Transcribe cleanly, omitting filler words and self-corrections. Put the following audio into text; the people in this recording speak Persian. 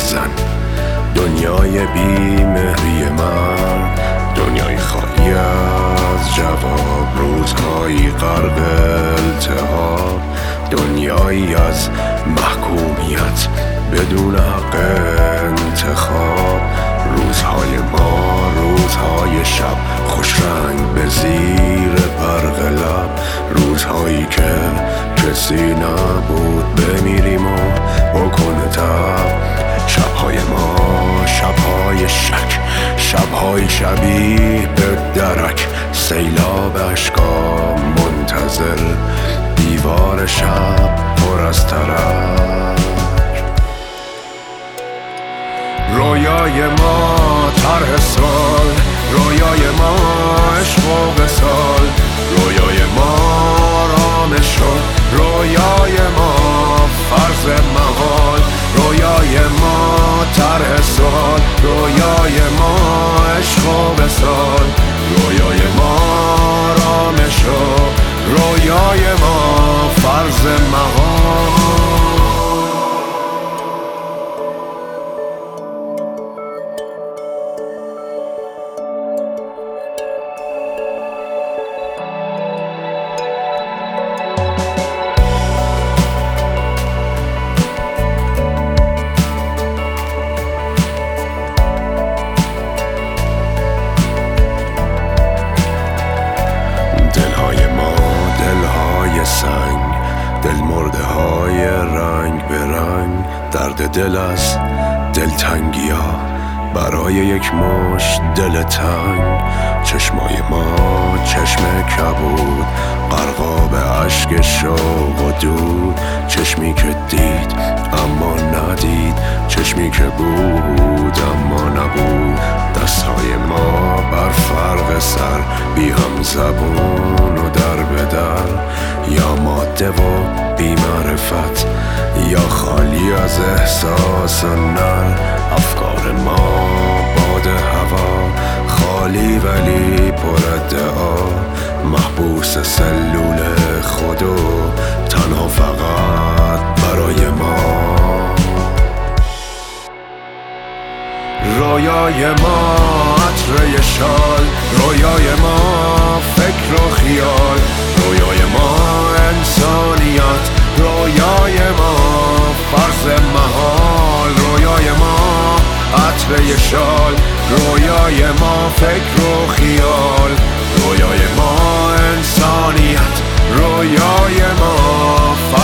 زن. دنیای بی‌مهری من، دنیای خالی از جواب، روزهایی غرق التهاب، دنیایی از محکومیت بدون حق انتخاب. روزهای ما، روزهای شب، خوش رنگ به زیر برق لب، روزهایی که کسی نبود بمیریم و بکنه تب. شبهای ما، شبهای شک، شبهای شبیه به درک، سیلاب اشکا منتظر دیوار شب پر از ترک. رویای ما طرح سال، رویای ما عشق و وصال، رویای ما آرامش و رویای ما فرض محال، رویای ما طرح سال، رویای ما عشق و وصال، رویای ما آرامش و رویای ما فرض محال. دل مرده های رنگ به رنگ، درد دل از دلتنگی ها برای یک مشت دل تنگ. چشمای ما چشم کبود، غرقاب اشک شوق و دود، چشمی که دید اما ندید، چشمی که بود اما نبود. دستهای ما بر فرق سر، بی هم زبون و در به در، یا ماده و بی معرفت، یا خالی از احساس و نر. افکار ما باد هوا، خالی ولی پر ادعا، محبوس سلول خود و تنها فقط برای ما. رویای ما عطر شال، رویای ما فکر و خیال، رویای ما انسانیت، رویای ما فرض محال، رویای ما عطر شال، رویای ما فکر و خیال، رویای ما انسانیت، رویای ما